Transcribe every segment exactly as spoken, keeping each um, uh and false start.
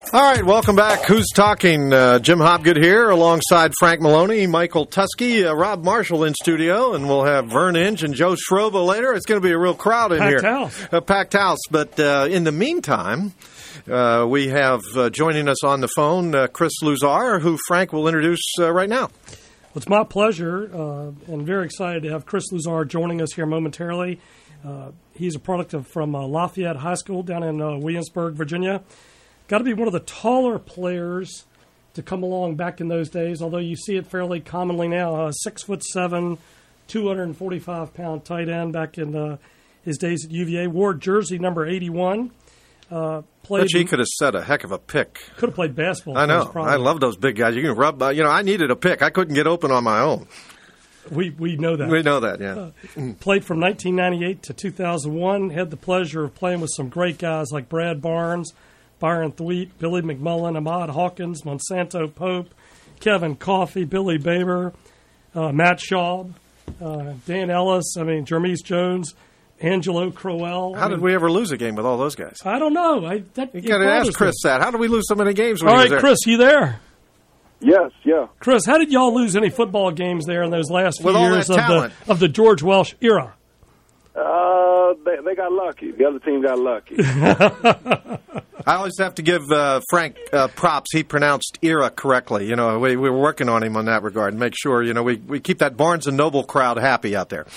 All right, welcome back. Who's talking? Uh, Jim Hopgood here alongside Frank Maloney, Michael Tusky, uh, Rob Marshall in studio, and we'll have Vern Inge and Joe Schrobo later. It's going to be a real crowd in packed here. House. A packed house. But uh, in the meantime, uh, we have uh, joining us on the phone uh, Chris Luzar, who Frank will introduce uh, right now. Well, it's my pleasure uh, and very excited to have Chris Luzar joining us here momentarily. Uh, he's a product of from uh, Lafayette High School down in uh, Williamsburg, Virginia. Got to be one of the taller players to come along back in those days, although you see it fairly commonly now. Uh, six foot seven, two hundred forty-five pound tight end back in uh, his days at U V A. Wore jersey number eighty-one. Uh, played. But he could have set a heck of a pick. Could have played basketball. I know. I love those big guys. You can rub. Uh, you know, I needed a pick. I couldn't get open on my own. We we know that. We know that. Yeah. Uh, played from nineteen ninety-eight to two thousand one. Had the pleasure of playing with some great guys like Brad Barnes, Byron Thweet, Billy McMullen, Ahmad Hawkins, Monsanto Pope, Kevin Coffey, Billy Baber, uh, Matt Schaub, uh, Dan Ellis, I mean, Jermise Jones, Angelo Crowell. How I did mean, we ever lose a game with all those guys? I don't know. I, that, you got to ask Chris me. that. How did we lose so many games when all he right, was there? Chris, you there? Yes, yeah. Chris, how did y'all lose any football games there in those last few with all years that of talent. the of the George Welsh era? Uh, they, they got lucky. The other team got lucky. I always have to give uh, Frank uh, props. He pronounced era correctly. You know, we, we were working on him on that regard. Make sure, you know, we, we keep that Barnes and Noble crowd happy out there.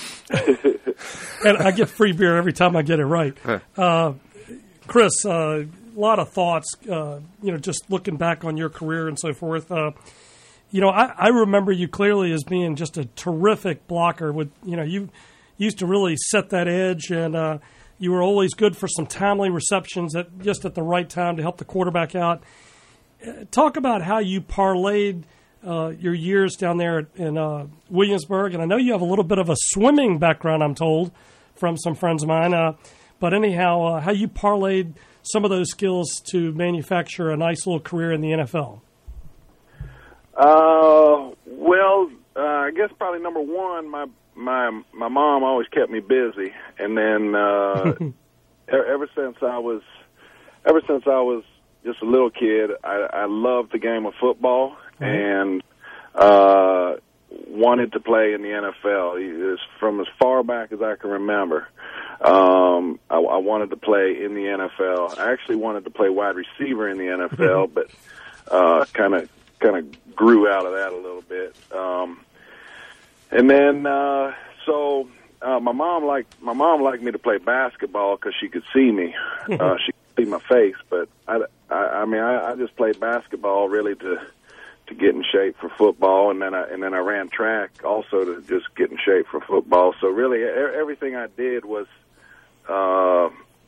And I get free beer every time I get it right. Uh, Chris, a uh, lot of thoughts, uh, you know, just looking back on your career and so forth. Uh, you know, I, I remember you clearly as being just a terrific blocker. With you know, you used to really set that edge, and uh, you were always good for some timely receptions at just at the right time to help the quarterback out. Uh, talk about how you parlayed uh, your years down there in uh, Williamsburg, and I know you have a little bit of a swimming background, I'm told, from some friends of mine. Uh, but anyhow, uh, how you parlayed some of those skills to manufacture a nice little career in the N F L? Uh, well, uh, I guess probably number one, my my my mom always kept me busy, and then uh, ever since I was ever since I was just a little kid, I, I loved the game of football mm-hmm. and uh, wanted to play in the N F L. It's from as far back as I can remember. Um, I, I wanted to play in the N F L. I actually wanted to play wide receiver in the N F L, but kind of kind of grew out of that a little bit. Um, and then uh, so uh, my mom liked my mom liked me to play basketball because she could see me. Uh, she could see my face, but I, I, I mean I, I just played basketball really to to get in shape for football, and then I and then I ran track also to just get in shape for football. So really, everything I did was. Uh,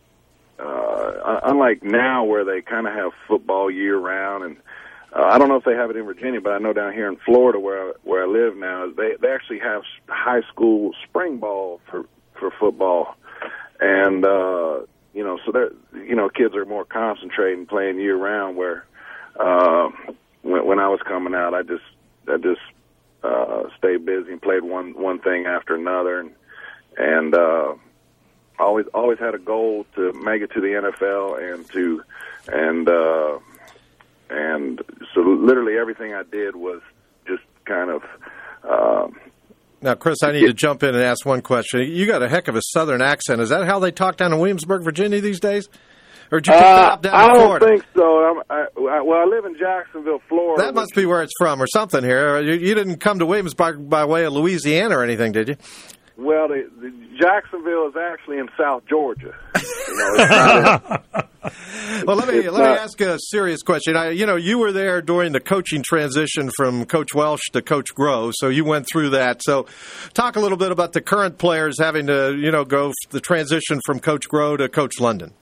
uh, unlike now where they kind of have football year round, and uh, I don't know if they have it in Virginia, but I know down here in Florida where I, where I live now, they they actually have high school spring ball for for football, and uh, you know, so they're you know kids are more concentrating playing year round. Where uh, when, when I was coming out, I just I just uh, stayed busy and played one one thing after another, and and. Uh, Always, always had a goal to make it to the N F L and to, and uh, and so literally everything I did was just kind of. Um, now, Chris, I need to jump in and ask one question. You got a heck of a Southern accent. Is that how they talk down in Williamsburg, Virginia these days, or did you pick uh, that up down I in don't Florida? think so. I'm, I, I, well, I live in Jacksonville, Florida. That must be where it's from, or something. Here, you, you didn't come to Williamsburg by way of Louisiana or anything, did you? Well, the, the Jacksonville is actually in South Georgia. You know, it's not, well, let me it's let not, me ask a serious question. I, you know, you were there during the coaching transition from Coach Welsh to Coach Groh, so you went through that. So, talk a little bit about the current players having to, you know, go the transition from Coach Groh to Coach London.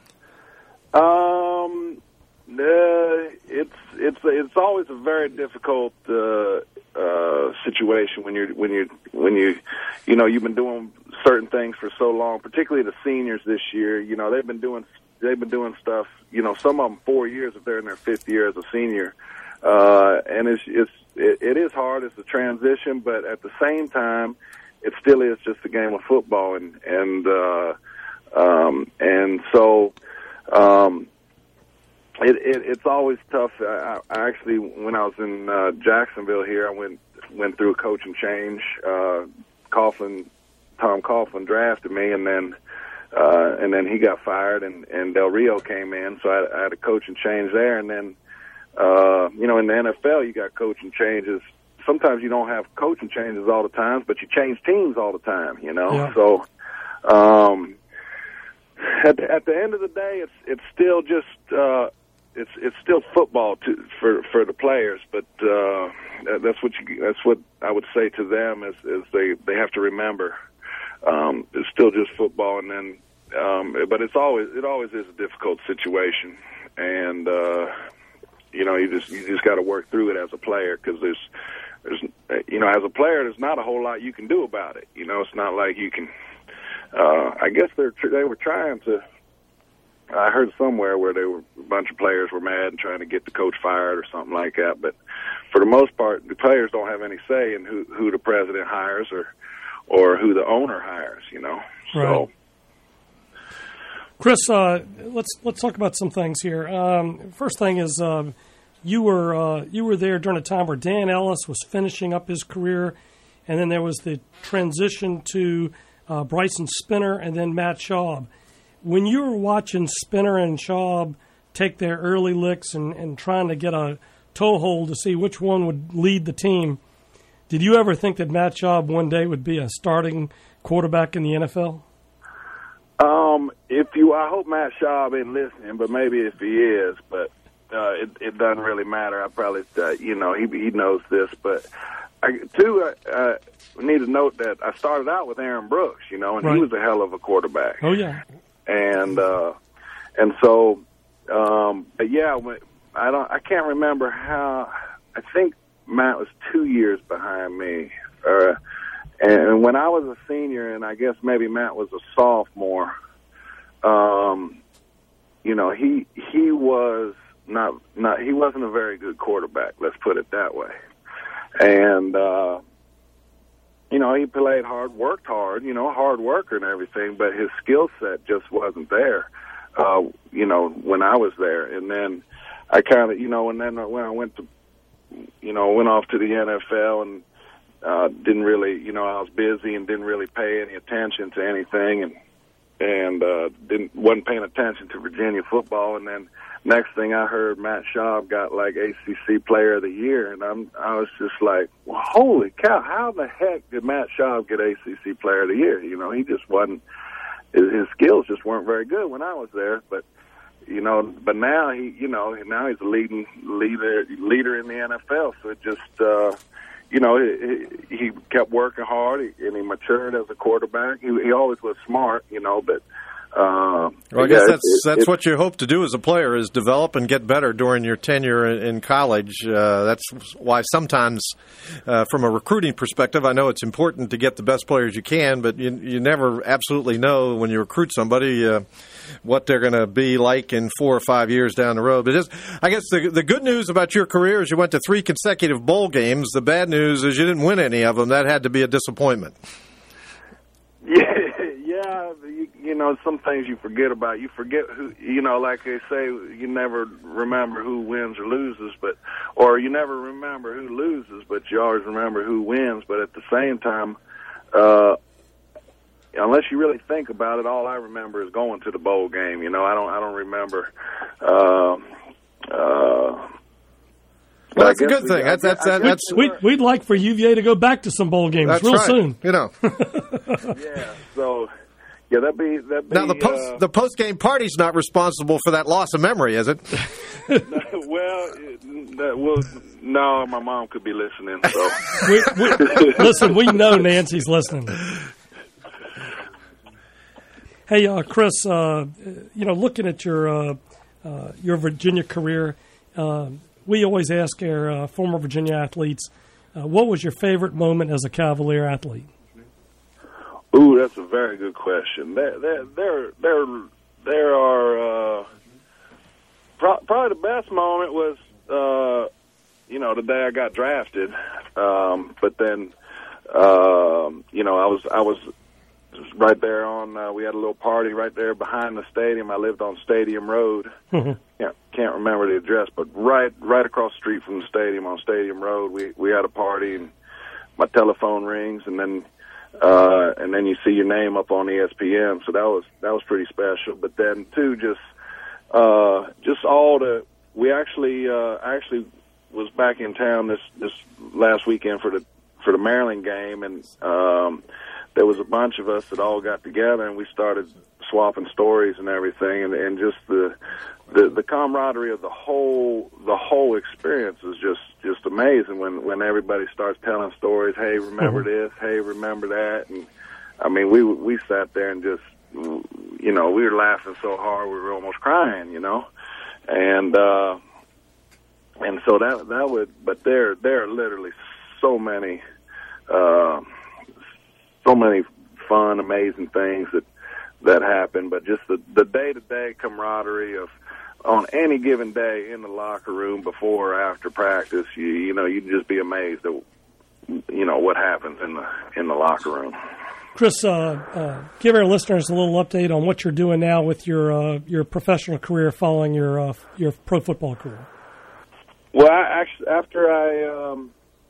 Um, uh, it's it's it's always a very difficult. Uh, Uh, situation when you're when you when you you know you've been doing certain things for so long, particularly the seniors this year. You know they've been doing they've been doing stuff. You know some of them four years if they're in their fifth year as a senior, uh, and it's it's it, it is hard. It's a transition, but at the same time, it still is just a game of football, and and uh, um, and so. Um, it, it it's always tough. I, I actually, when I was in uh, Jacksonville here, I went went through a coaching change. Uh, Coughlin, Tom Coughlin drafted me, and then uh, and then he got fired, and, and Del Rio came in. So I, I had a coaching change there, and then uh, you know, in the N F L, you got coaching changes. Sometimes you don't have coaching changes all the time, but you change teams all the time. You know, yeah. so. Um, At the, at the end of the day, it's it's still just uh, it's it's still football to, for for the players. But uh, that's what you, that's what I would say to them is, is they, they have to remember um, it's still just football. And then, um, but it's always it always is a difficult situation, and uh, you know you just you just got to work through it as a player because there's there's you know as a player there's not a whole lot you can do about it. You know it's not like you can. Uh, I guess they're they were trying to. I heard somewhere where they were a bunch of players were mad and trying to get the coach fired or something like that. But for the most part, the players don't have any say in who, who the president hires or or who the owner hires. You know. Right. So, Chris, uh, let's let's talk about some things here. Um, first thing is uh, you were uh, you were there during a time where Dan Ellis was finishing up his career, and then there was the transition to Uh, Bryson Spinner, and then Matt Schaub. When you were watching Spinner and Schaub take their early licks and, and trying to get a toehold to see which one would lead the team, did you ever think that Matt Schaub one day would be a starting quarterback in the N F L? um, if you, I hope Matt Schaub isn't listening, but maybe if he is, but uh, it, it doesn't really matter. I probably, uh, you know, he he knows this, but I, two. Uh, uh, We need to note that I started out with Aaron Brooks, you know, and right. he was a hell of a quarterback. Oh yeah, and uh, and so, um, but yeah, I don't, I can't remember how. I think Matt was two years behind me, uh, and when I was a senior, and I guess maybe Matt was a sophomore. Um, you know, he he was not not he wasn't a very good quarterback. Let's put it that way, and. Uh, You know, he played hard, worked hard, you know, hard worker and everything, but his skill set just wasn't there, uh, you know, when I was there. And then I kind of, you know, and then when I went to, you know, went off to the N F L and uh, didn't really, you know, I was busy and didn't really pay any attention to anything and and uh, didn't wasn't paying attention to Virginia football. And then next thing I heard, Matt Schaub got like A C C Player of the Year, and I'm I was just like, well, holy cow! How the heck did Matt Schaub get A C C Player of the Year? You know, he just wasn't. His, his skills just weren't very good when I was there. But you know, but now he, you know, now he's a leading leader leader in the N F L. So it just. Uh, You know, he, he kept working hard, and he matured as a quarterback. He, he always was smart, you know, but Uh, well, I guess yeah, that's it, that's it, what you hope to do as a player is develop and get better during your tenure in, in college. Uh, that's why sometimes, uh, from a recruiting perspective, I know it's important to get the best players you can, but you, you never absolutely know when you recruit somebody uh, what they're going to be like in four or five years down the road. But just, I guess the the good news about your career is you went to three consecutive bowl games. The bad news is you didn't win any of them. That had to be a disappointment. Yeah. Yeah, you, you know, some things you forget about. You forget who, you know, like they say, you never remember who wins or loses, but, or you never remember who loses, but you always remember who wins. But at the same time, uh, unless you really think about it, all I remember is going to the bowl game. You know, I don't, I don't remember. Uh, uh, Well, that's a good thing. That's that's that's. that's we'd, we'd like for U V A to go back to some bowl games real right. soon. You know. Yeah. So. Yeah, that'd be that'd be. Now the post uh, the post game party's not responsible for that loss of memory, is it? well, that, well, no, my mom could be listening. So we, we, listen, we know Nancy's listening. Hey, uh, Chris, uh, you know, looking at your uh, uh, your Virginia career, uh, we always ask our uh, former Virginia athletes, uh, what was your favorite moment as a Cavalier athlete? Ooh, that's a very good question. There, there, there, there, there are uh, pro- probably the best moment was, uh, you know, the day I got drafted. Um, but then, uh, you know, I was I was right there on. Uh, we had a little party right there behind the stadium. I lived on Stadium Road. Mm-hmm. Can't, can't remember the address, but right right across the street from the stadium on Stadium Road, we we had a party, and my telephone rings, and then uh, and then you see your name up on E S P N. So that was that was pretty special. But then too, just uh, just all the we actually uh, actually was back in town this this last weekend for the for the Maryland game, and um, there was a bunch of us that all got together, and we started swapping stories and everything, and, and just the, the the camaraderie of the whole the whole experience is just, just amazing when, when everybody starts telling stories. Hey, remember this? Hey, remember that? And I mean, we we sat there and just, you know, we were laughing so hard we were almost crying, you know, and uh, and so that that would. But there there are literally so many. Uh, So many fun, amazing things that that happen, but just the the day to day camaraderie of on any given day in the locker room before or after practice, you you know you'd just be amazed at you know what happens in the in the locker room. Chris, uh, uh, give our listeners a little update on what you're doing now with your uh, your professional career following your uh, your pro football career. Well, I actually after I um,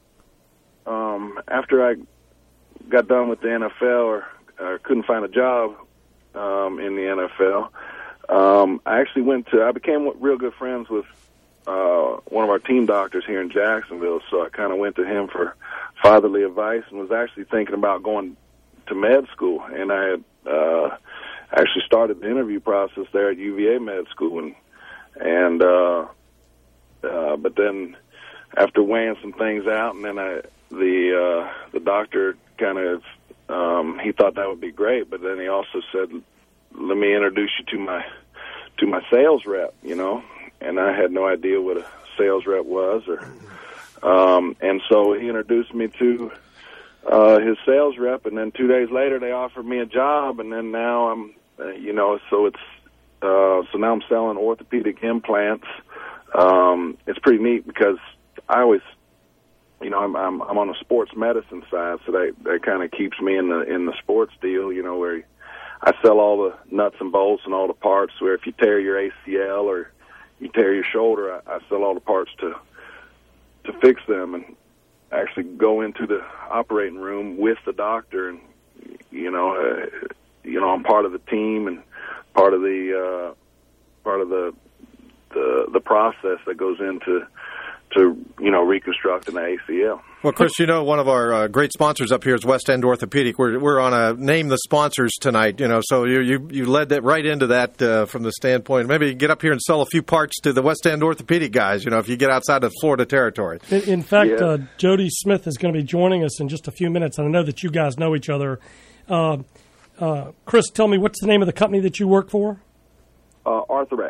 um, after I. got done with the N F L or, or couldn't find a job um, in the N F L. Um, I actually went to, I became real good friends with uh, one of our team doctors here in Jacksonville, so I kind of went to him for fatherly advice and was actually thinking about going to med school. And I had uh, actually started the interview process there at U V A Med School. And, and uh, uh, but then after weighing some things out, and then I, the uh, the doctor kind of, um, he thought that would be great, but then he also said, let me introduce you to my to my sales rep, you know, and I had no idea what a sales rep was, or um, and so he introduced me to uh, his sales rep, and then two days later they offered me a job, and then now I'm, uh, you know, so it's uh, so now I'm selling orthopedic implants. Um, it's pretty neat because I always. You know, I'm, I'm I'm on the sports medicine side, so that that kind of keeps me in the in the sports deal. You know, where I sell all the nuts and bolts and all the parts. Where if you tear your A C L or you tear your shoulder, I, I sell all the parts to to fix them, and actually go into the operating room with the doctor. And you know, uh, you know, I'm part of the team and part of the uh, part of the the the process that goes into. To, you know, reconstruct an A C L. Well, Chris, you know, one of our uh, great sponsors up here is West End Orthopedic. We're we're on a name the sponsors tonight, you know, so you you, you led that right into that uh, from the standpoint. Maybe you get up here and sell a few parts to the West End Orthopedic guys, you know, if you get outside of Florida territory. In, in fact, yeah. uh, Jody Smith is going to be joining us in just a few minutes, and I know that you guys know each other. Uh, uh, Chris, tell me, what's the name of the company that you work for? Uh, Arthrex.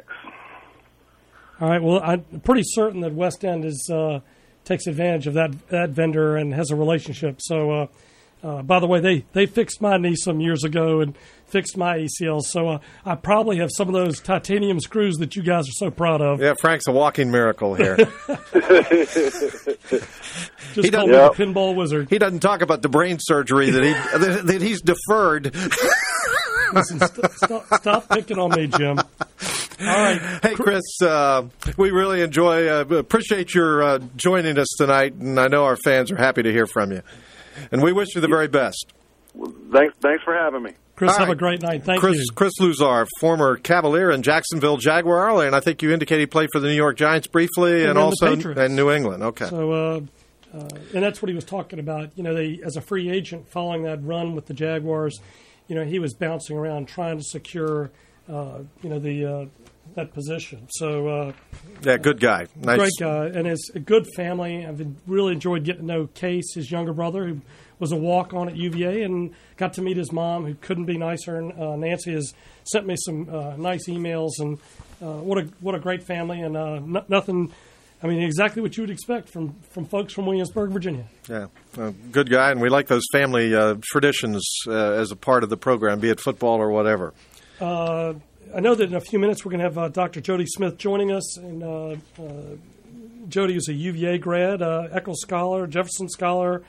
All right. Well, I'm pretty certain that West End is uh, takes advantage of that that vendor and has a relationship. So, uh, uh, by the way, they, they fixed my knee some years ago and fixed my A C L. So uh, I probably have some of those titanium screws that you guys are so proud of. Yeah, Frank's a walking miracle here. Just he call me yep. the pinball wizard. He doesn't talk about the brain surgery that he that, that he's deferred. Listen, st- stop, stop picking on me, Jim. All right. Hey, Chris, uh, we really enjoy, uh, appreciate your uh, joining us tonight, and I know our fans are happy to hear from you. And we wish you the very best. Well, thanks, thanks for having me. Chris, All have right. a great night. Thank Chris, you. Chris Luzar, former Cavalier and Jacksonville Jaguar earlier, and I think you indicated he played for the New York Giants briefly and, and also in New England. Okay. So, uh, uh, and that's what he was talking about. You know, they as a free agent following that run with the Jaguars, you know, he was bouncing around trying to secure, uh, you know, the uh, that position. So, uh, yeah, good guy, nice. Great guy, and it's a good family. I've really enjoyed getting to know Case, his younger brother, who was a walk-on at U V A, and got to meet his mom, who couldn't be nicer. And uh, Nancy has sent me some uh, nice emails, and uh, what a what a great family, and uh, n- nothing. I mean, exactly what you would expect from, from folks from Williamsburg, Virginia. Yeah, uh, good guy, and we like those family uh, traditions uh, as a part of the program, be it football or whatever. Uh, I know that in a few minutes we're going to have uh, Doctor Jody Smith joining us, and uh, uh, Jody is a U V A grad, uh, Eccles Scholar, Jefferson Scholar,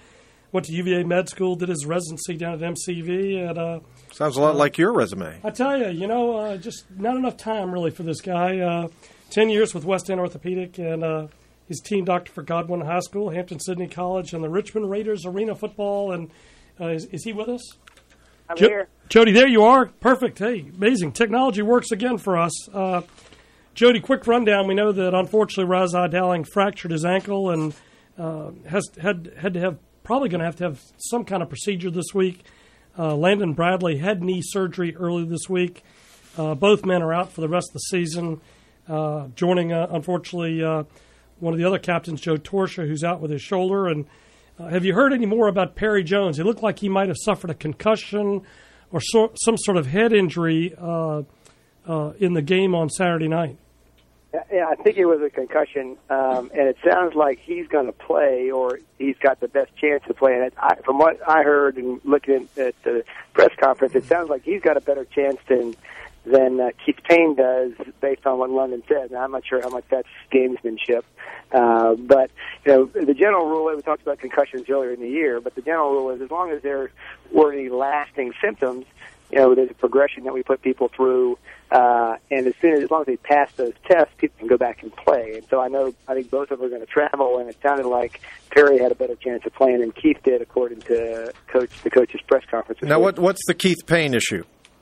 went to U V A Med School, did his residency down at M C V. And, uh, Sounds a lot uh, like your resume. I tell you, you know, uh, just not enough time really for this guy. Uh, Ten years with West End Orthopedic, and uh, he's team doctor for Godwin High School, Hampton-Sydney College, and the Richmond Raiders Arena Football. And uh, is, is he with us? I'm jo- here. Jody, there you are. Perfect. Hey, amazing. Technology works again for us. Uh, Jody, quick rundown. We know that, unfortunately, Razai Dowling fractured his ankle and uh, has had had to have probably going to have to have some kind of procedure this week. Uh, Landon Bradley had knee surgery early this week. Uh, both men are out for the rest of the season. Uh, joining, uh, unfortunately, uh, one of the other captains, Joe Torsha, who's out with his shoulder. And uh, have you heard any more about Perry Jones? It looked like he might have suffered a concussion or so, some sort of head injury uh, uh, in the game on Saturday night. Yeah, I think it was a concussion, um, and it sounds like he's going to play, or he's got the best chance to play. And it, I, from what I heard and looking at, at the press conference, it sounds like he's got a better chance than than uh, Keith Payne does, based on what London said. Now, I'm not sure how much that's gamesmanship, uh, but you know, the general rule. We talked about concussions earlier in the year, but the general rule is as long as there were any lasting symptoms, you know, there's a progression that we put people through, uh, and as soon as, as long as they pass those tests, people can go back and play. And so I know, I think both of them are going to travel, and it sounded like Perry had a better chance of playing than Keith did, according to coach the coach's press conference. Now, what, what's the Keith Payne issue?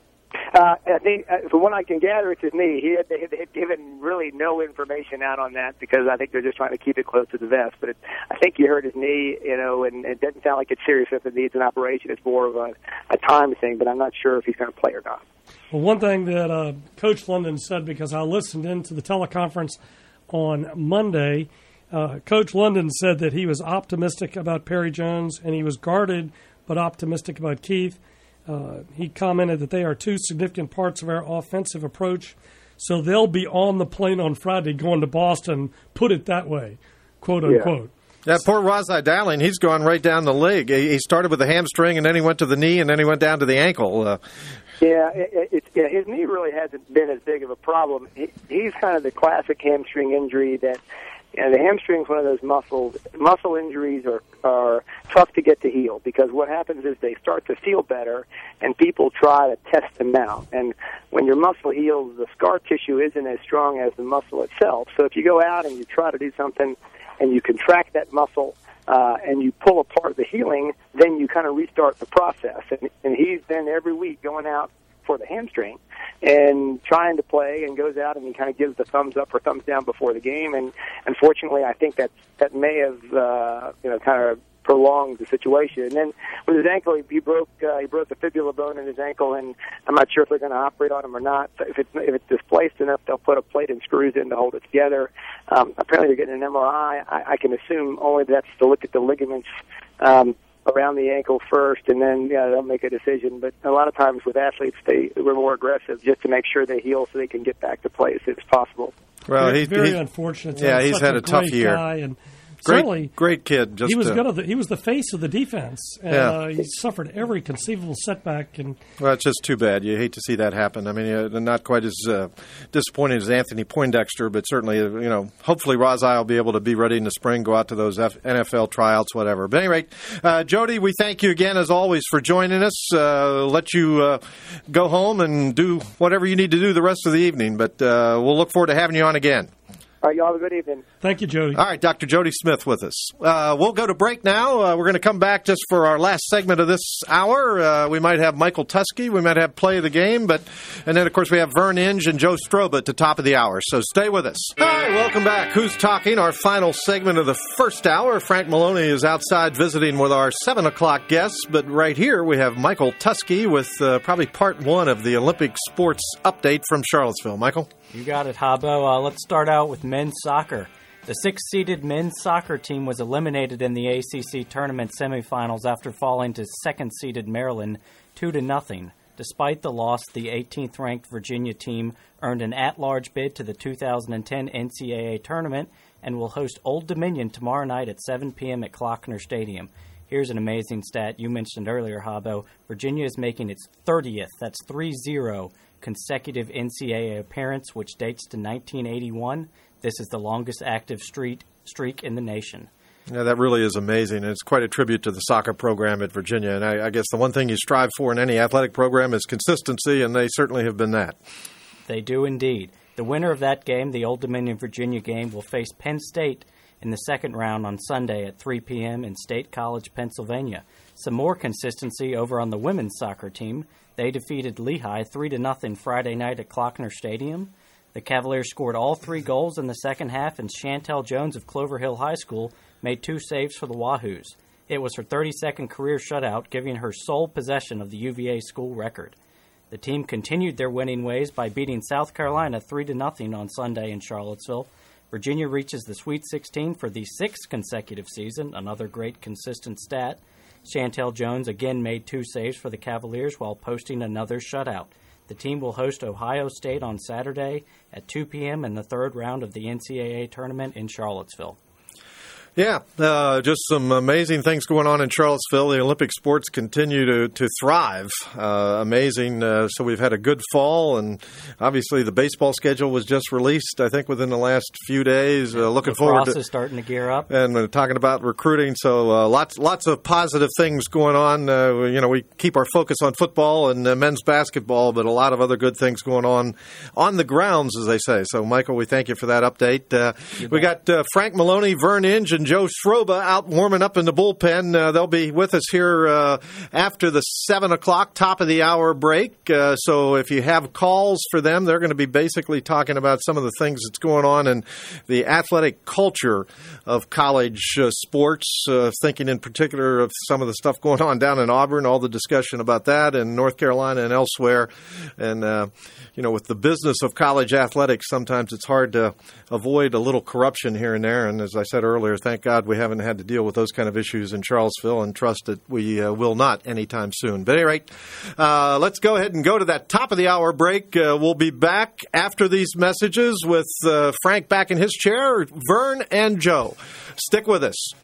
Uh, I think, uh, from what I can gather, it's his knee. He had, they had given really no information out on that because I think they're just trying to keep it close to the vest. But it, I think you hurt his knee, you know, and it doesn't sound like it's serious if it needs an operation. It's more of a, a time thing, but I'm not sure if he's going to play or not. Well, one thing that uh, Coach London said, because I listened into the teleconference on Monday, uh, Coach London said that he was optimistic about Perry Jones and he was guarded but optimistic about Keith. Uh, he commented that they are two significant parts of our offensive approach, so they'll be on the plane on Friday going to Boston, put it that way, quote, unquote. Yeah, poor Razai Dowling, he's gone right down the leg. He started with the hamstring, and then he went to the knee, and then he went down to the ankle. Uh, yeah, it, it, yeah, his knee really hasn't been as big of a problem. He, he's kind of the classic hamstring injury that, you know, the hamstring is one of those muscles. Muscle injuries are, are tough to get to heal because what happens is they start to feel better, and people try to test them out. And when your muscle heals, the scar tissue isn't as strong as the muscle itself. So if you go out and you try to do something and you contract that muscle uh, and you pull apart the healing, then you kind of restart the process. And, and he's been every week going out for the hamstring and trying to play, and goes out and he kind of gives the thumbs up or thumbs down before the game. And unfortunately, I think that that may have uh, you know kind of prolonged the situation. And then with his ankle, he, he broke uh, he broke the fibula bone in his ankle, and I'm not sure if they're going to operate on him or not. If it's if it's displaced enough, they'll put a plate and screws in to hold it together. Um, apparently, they're getting an M R I. I, I can assume only that's to look at the ligaments Um, around the ankle first, and then yeah, they'll make a decision. But a lot of times with athletes, they were more aggressive just to make sure they heal so they can get back to play as soon as possible. Well, very, he's very he, unfortunate. Yeah, he's had a, a tough year. Guy, and Great, great kid. Just he was uh, gonna, he was the face of the defense, and yeah. uh, he suffered every conceivable setback. And well, it's just too bad. You hate to see that happen. I mean, uh, not quite as uh, disappointing as Anthony Poindexter, but certainly, uh, you know, hopefully Razai will be able to be ready in the spring, go out to those F- N F L tryouts, whatever. But anyway, uh, Jody, we thank you again as always for joining us. Uh, let you uh, go home and do whatever you need to do the rest of the evening. But uh, we'll look forward to having you on again. All right, y'all have a good evening. Thank you, Jody. All right, Doctor Jody Smith with us. Uh, we'll go to break now. Uh, we're going to come back just for our last segment of this hour. Uh, we might have Michael Tusky. We might have Play of the Game. but And then, of course, we have Vern Inge and Joe Stroba at the top of the hour. So stay with us. All right, welcome back. Who's Talking? Our final segment of the first hour. Frank Maloney is outside visiting with our seven o'clock guests. But right here, we have Michael Tusky with uh, probably part one of the Olympic sports update from Charlottesville. Michael? You got it, Habbo. Uh, let's start out with men's soccer. The sixth-seeded men's soccer team was eliminated in the A C C tournament semifinals after falling to second-seeded Maryland two to nothing. Despite the loss, the eighteenth-ranked Virginia team earned an at-large bid to the two thousand ten N C double A tournament and will host Old Dominion tomorrow night at seven p.m. at Klockner Stadium. Here's an amazing stat you mentioned earlier, Habbo. Virginia is making its thirtieth, that's three zero, consecutive N C double A appearance, which dates to nineteen eighty-one. This is the longest active streak streak in the nation. Yeah, that really is amazing. And it's quite a tribute to the soccer program at Virginia. And I, I guess the one thing you strive for in any athletic program is consistency, and they certainly have been that. They do indeed. The winner of that game, the Old Dominion Virginia game, will face Penn State in the second round on Sunday at three p.m. in State College, Pennsylvania. Some more consistency over on the women's soccer team. They defeated Lehigh three to nothing Friday night at Klockner Stadium. The Cavaliers scored all three goals in the second half, and Chantel Jones of Clover Hill High School made two saves for the Wahoos. It was her thirty-second career shutout, giving her sole possession of the U V A school record. The team continued their winning ways by beating South Carolina three to nothing on Sunday in Charlottesville. Virginia reaches the Sweet sixteen for the sixth consecutive season, another great consistent stat. Chantel Jones again made two saves for the Cavaliers while posting another shutout. The team will host Ohio State on Saturday at two p.m. in the third round of the N C double A tournament in Charlottesville. Yeah, uh, just some amazing things going on in Charlottesville. The Olympic sports continue to, to thrive. Uh, amazing. Uh, so we've had a good fall, and obviously the baseball schedule was just released, I think, within the last few days. Uh, looking forward to is starting to gear up. And we're talking about recruiting, so uh, lots lots of positive things going on. Uh, you know, we keep our focus on football and uh, men's basketball, but a lot of other good things going on on the grounds, as they say. So, Michael, we thank you for that update. Uh, we got uh, Frank Maloney, Vern Inge, and Joe Schroba out warming up in the bullpen. Uh, they'll be with us here uh, after the seven o'clock top of the hour break. Uh, so if you have calls for them, they're going to be basically talking about some of the things that's going on in the athletic culture of college uh, sports, uh, thinking in particular of some of the stuff going on down in Auburn, all the discussion about that in North Carolina and elsewhere. And, uh, you know, with the business of college athletics, sometimes it's hard to avoid a little corruption here and there. And as I said earlier, thank God we haven't had to deal with those kind of issues in Charlottesville, and trust that we uh, will not anytime soon. But at any rate, uh, let's go ahead and go to that top of the hour break. Uh, we'll be back after these messages with uh, Frank back in his chair, Vern and Joe. Stick with us.